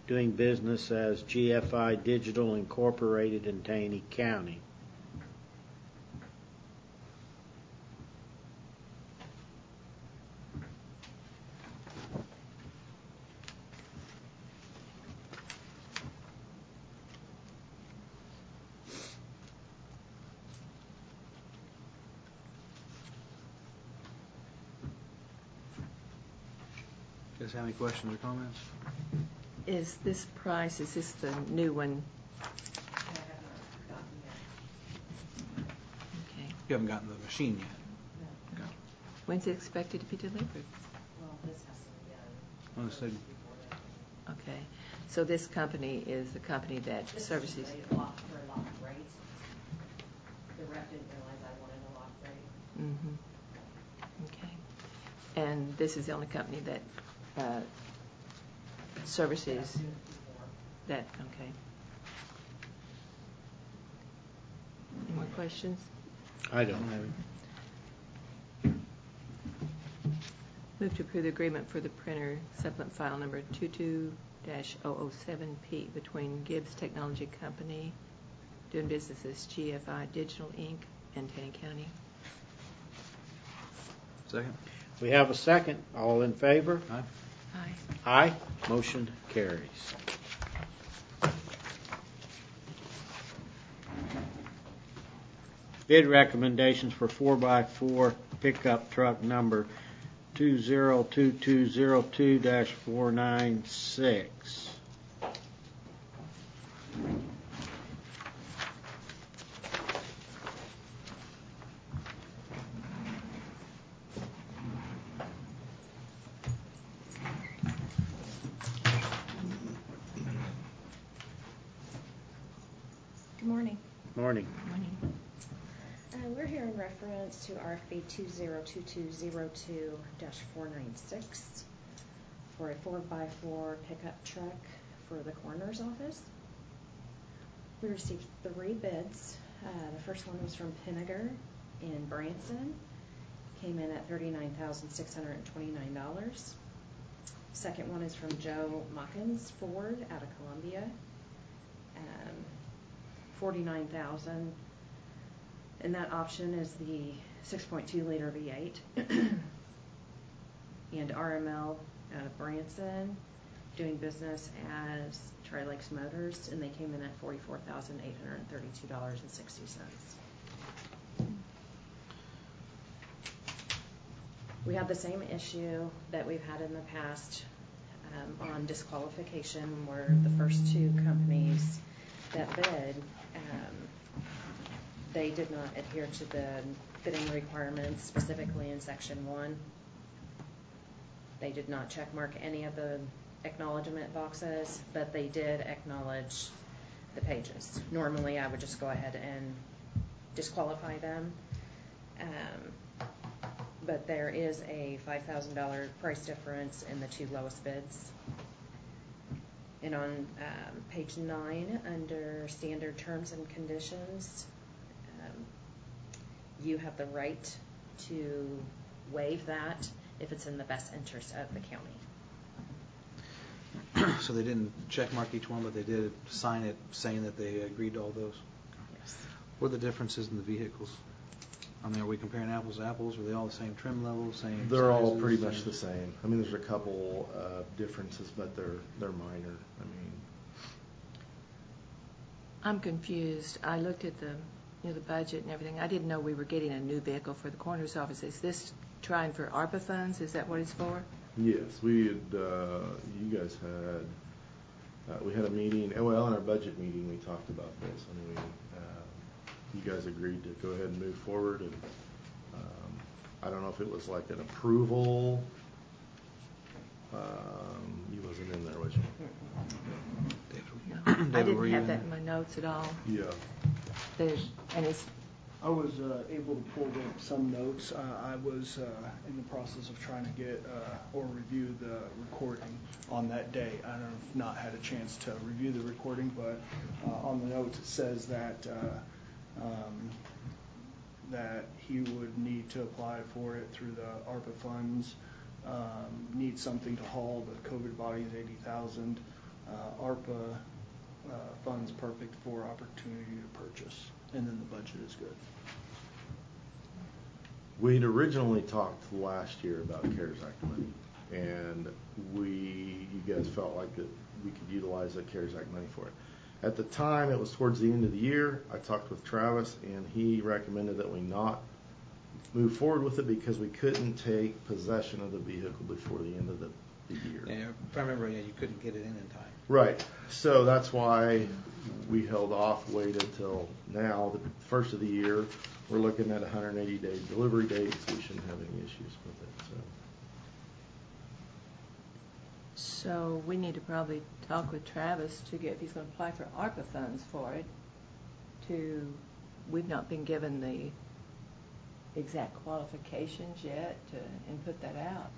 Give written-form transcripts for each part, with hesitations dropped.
doing business as GFI Digital Incorporated in Taney County. You guys have any questions or comments? Is this the new one? Okay. You haven't gotten the machine yet. No. Okay. When's it expected to be delivered? Well, this has to be done. Well, I said, Okay. So this company is the company that services. This is a locked rate. The rep didn't realize I wanted a locked rate. Mm-hmm. Okay. And this is the only company that services that. Okay. Any more questions? I don't have it. Move to approve the agreement for the printer supplement file number 22-007P between Gibbs Technology Company, doing business as GFI Digital Inc. and Taney County. second? We have a second. All in favor? Aye. Aye. Aye. Motion carries. Bid recommendations for 4x4 pickup truck number 202202-496. Good morning. Morning. Morning. We're here in reference to RFP 202202-496 for a 4x4 pickup truck for the coroner's office. We received 3 bids. The first one was from Pinnager in Branson. Came in at $39,629. Second one is from Joe Mockins Ford out of Columbia. $49,000, and that option is the 6.2 liter V8. And RML out of Branson, doing business as Tri-Lakes Motors, and they came in at $44,832.60. We have the same issue that we've had in the past on disqualification, where the first 2 companies that bid, they did not adhere to the bidding requirements, specifically in Section 1. They did not check mark any of the acknowledgement boxes, but they did acknowledge the pages. Normally, I would just go ahead and disqualify them, but there is a $5,000 price difference in the 2 lowest bids. And on page 9, under standard terms and conditions, you have the right to waive that if it's in the best interest of the county. So they didn't check mark each one, but they did sign it saying that they agreed to all those? Yes. What are the differences in the vehicles? I mean, are we comparing apples to apples? Are they all the same trim level, same They're all sizes, pretty much the same. I mean, there's a couple differences, but they're minor. I mean, I'm confused. I looked at the budget and everything. I didn't know we were getting a new vehicle for the coroner's office. Is this trying for ARPA funds? Is that what it's for? yes, we had. You guys had. We had a meeting. Well, in our budget meeting, we talked about this. I mean, you guys agreed to go ahead and move forward, and I don't know if it was like an approval. You wasn't in there, was you? No. David, I were didn't you have in that in my notes at all. Yeah. I was able to pull some notes. I was in the process of trying to get or review the recording on that day. I have not had a chance to review the recording, but on the notes it says that that he would need to apply for it through the ARPA funds, need something to haul. The COVID body is $80,000. ARPA funds perfect for opportunity to purchase, and then the budget is good. We'd originally talked last year about CARES Act money, and you guys felt like that we could utilize that CARES Act money for it. At the time, it was towards the end of the year. I talked with Travis, and he recommended that we not move forward with it because we couldn't take possession of the vehicle before the end of the year. Yeah, if I remember, you couldn't get it in time. Right. So that's why we held off, waited till now, the first of the year. We're looking at 180-day delivery dates. We shouldn't have any issues with it. So we need to probably talk with Travis to get, if he's going to apply for ARPA funds for it, we've not been given the exact qualifications yet and put that out.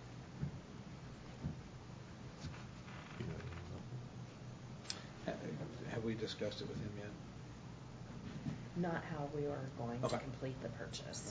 Have we discussed it with him yet? Not how we are going Okay. to complete the purchase.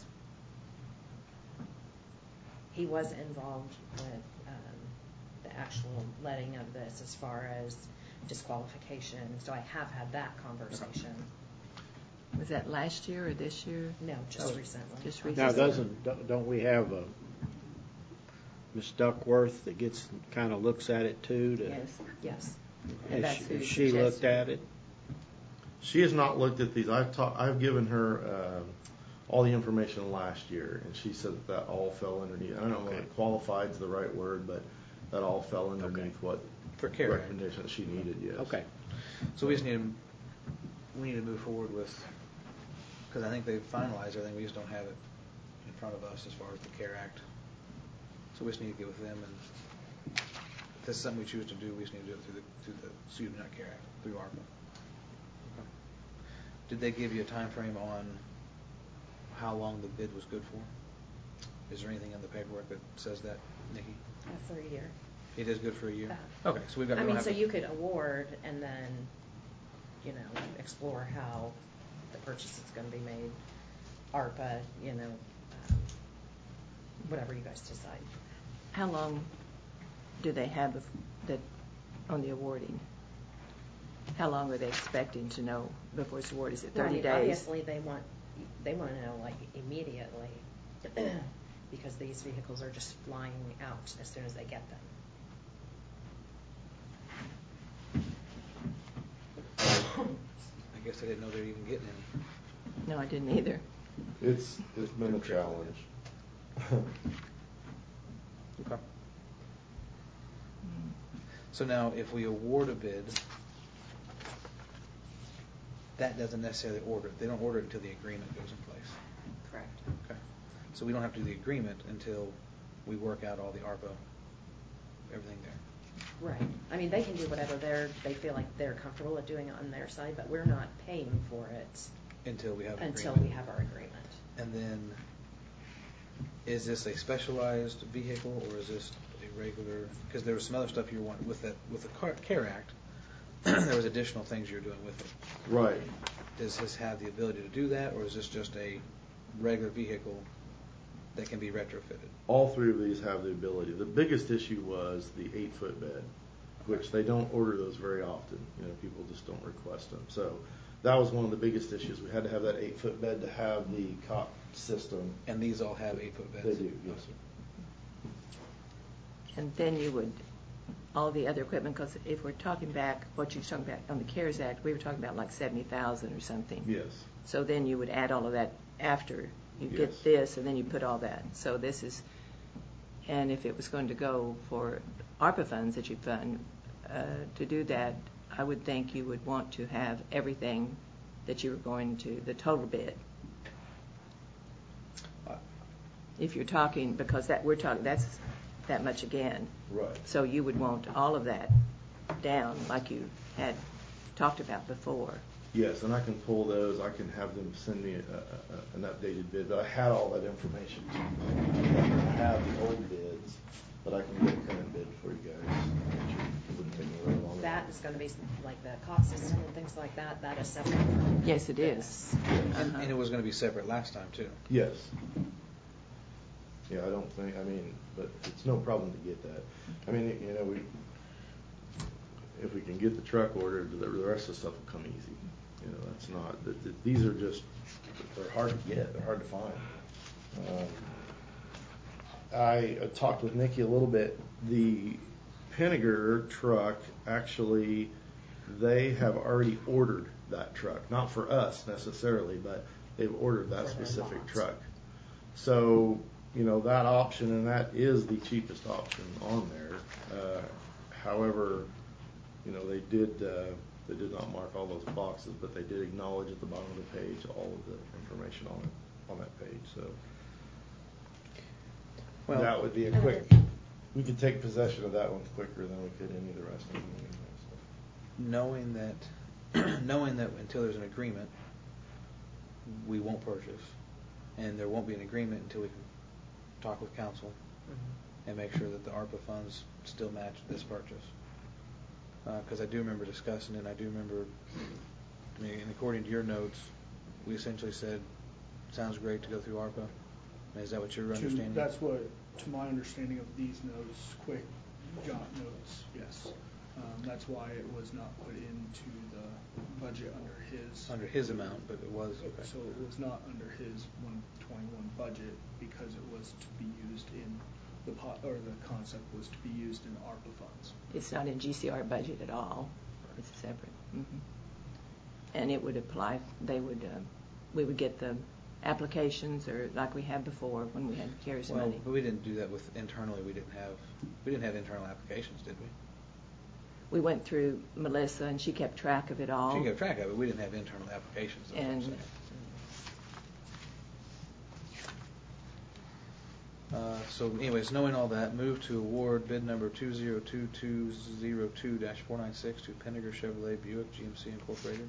He was involved with the actual letting of this as far as disqualification, so I have had that conversation. Was that last year or this year? No, just recently. Just Now, recently. don't we have Ms. Duckworth that kind of looks at it too? Yes. Yes. And that's who Has she looked suggested at it? She has not looked at these. I've given her all the information last year, and she said that all fell underneath. I don't know if qualified is the right word, but that all fell underneath what For CARES Act. recommendation that she needed. Yes. Okay. So we just need to move forward with, because I think they've finalized everything. We just don't have it in front of us as far as the CARE Act. So we just need to get with them, and if this is something we choose to do, we just need to do it through the not CARE Act, through ARPA. Okay. Did they give you a time frame on how long the bid was good for? Is there anything in the paperwork that says that, Nikki? For a year. It is good for a year? Uh-huh. Okay, so we've got. I we mean, don't so have to- you could award and then, explore how the purchase is going to be made, ARPA, whatever you guys decide. How long do they have on the awarding? How long are they expecting to know before it's awarded? Is it 30 Well, I mean, days? Obviously, they want to know like immediately because these vehicles are just flying out as soon as they get them. I guess I didn't know they were even getting any. No, I didn't either. It's been a challenge. Okay. So now, if we award a bid, that doesn't necessarily order it. They don't order it until the agreement goes in place. Correct. Okay. So we don't have to do the agreement until we work out all the ARPA, everything there. Right. I mean, they can do whatever they feel like they're comfortable at doing on their side, but we're not paying for it Until we have an until agreement. we have our agreement. And then, is this a specialized vehicle or is this a regular? Because there was some other stuff you were wanting with the CARE Act. There was additional things you're doing with it. Right. Does this have the ability to do that, or is this just a regular vehicle that can be retrofitted? All three of these have the ability. The biggest issue was the 8-foot bed, which they don't order those very often. People just don't request them. So that was one of the biggest issues. We had to have that 8-foot bed to have the cop system. And these all have 8-foot beds? They do, yes, sir. And then you would, all the other equipment, because if we're talking back, what you're talking about on the CARES Act, we were talking about like 70,000 or something. Yes. So then you would add all of that after you Yes. get this, and then you put all that. So this is, and if it was going to go for ARPA funds that you fund, to do that, I would think you would want to have everything that you were going to, the total bid. If you're talking, because that's that much again. Right. So you would want all of that down like you had talked about before. Yes, and I can pull those. I can have them send me an updated bid. But I had all that information. I have the old bids, but I can get a current bid for you guys. It wouldn't take me very long. That is going to be like the COT system and things like that. That is separate from Yes, it is. And it was going to be separate last time, too. Yes. Yeah, I don't think, but it's no problem to get that. if we can get the truck ordered, the rest of the stuff will come easy. You know, that's not, these are just, they're hard to get, they're hard to find. I talked with Nikki a little bit. The Pinnager truck, actually, they have already ordered that truck. Not for us necessarily, but they've ordered that specific truck. So, you know, that option, and that is the cheapest option on there. However, you know, they did not mark all those boxes, but they did acknowledge at the bottom of the page all of the information on that page. So Well, that would be a quick. We could take possession of that one quicker than we could any of the rest of them. knowing that until there's an agreement, we won't purchase, and there won't be an agreement until we can talk with council and make sure that the ARPA funds still match this purchase. Because I do remember discussing it, and I do remember, I mean, and according to your notes, we essentially said, sounds great to go through ARPA. Is that what you're understanding? That's what, to my understanding of these notes, quick jot notes, yes. That's why it was not put into the budget under his amount, but it was. Okay. So it was not under his 121 budget because it was to be used in the concept was to be used in ARPA funds. It's not in GCR budget at all. It's separate. And it would apply. We would get the applications, or like we had before when we had CARES money. But we didn't do that with internally. We didn't have internal applications, did we? We went through Melissa, and she kept track of it all. She kept track of it. We didn't have internal applications. And so, anyways, knowing all that, move to award bid number 202202-496 to Pinnager Chevrolet Buick GMC Incorporated.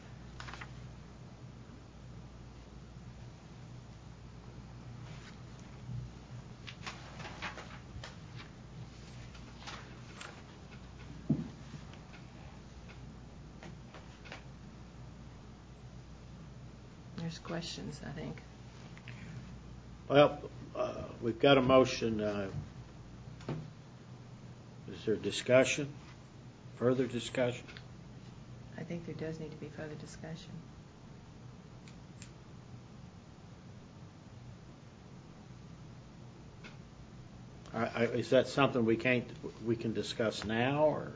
there's questions, I think. Well, we've got a motion. Is there discussion? Further discussion? I think there does need to be further discussion. Is that something we can discuss now, or?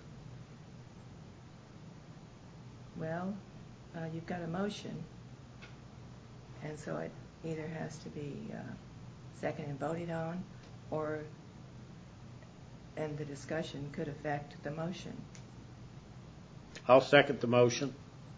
Well, you've got a motion, and so it either has to be seconded and voted on, and the discussion could affect the motion. I'll second the motion.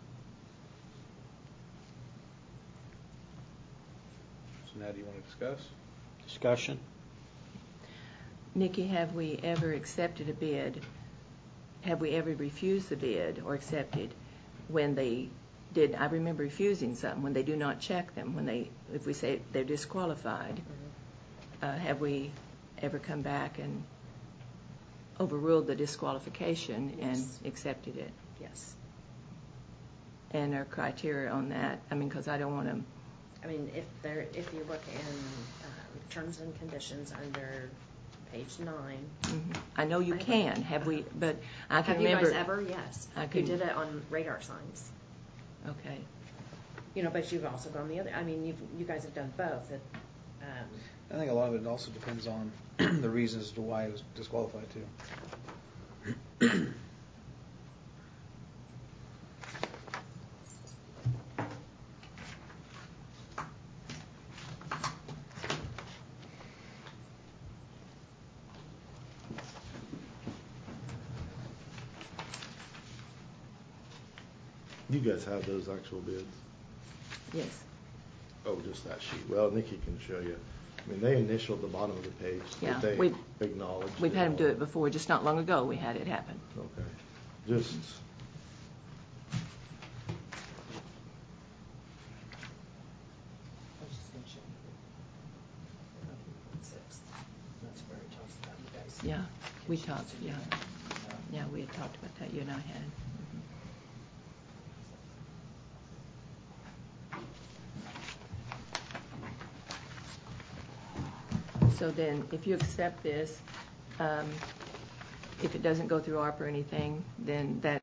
So now do you want to discuss? Discussion? Nikki, have we ever accepted a bid? Have we ever refused the bid or accepted when they did? I remember refusing something when they do not check them. If we say they're disqualified, have we ever come back and overruled the disqualification and accepted it? Yes. And our criteria on that? I mean, because I don't want to. I mean, if you look in terms and conditions under page 9. I know you can. Have we? But I can have remember. Have you guys ever? Yes. We did it on radar signs. Okay. You know, but you've also gone the other. I mean, you guys have done both. I think a lot of it also depends on the reasons as to why it was disqualified too. You guys have those actual bids? Yes. Oh, just that sheet. Well, Nikki can show you. I mean, they initialed the bottom of the page. Yeah, They acknowledged. We've had them do it before. Just not long ago, we had it happen. Okay. Just. Yeah, we talked. Yeah, we had talked about that. You and I had. So then, if you accept this, if it doesn't go through ARP or anything, then that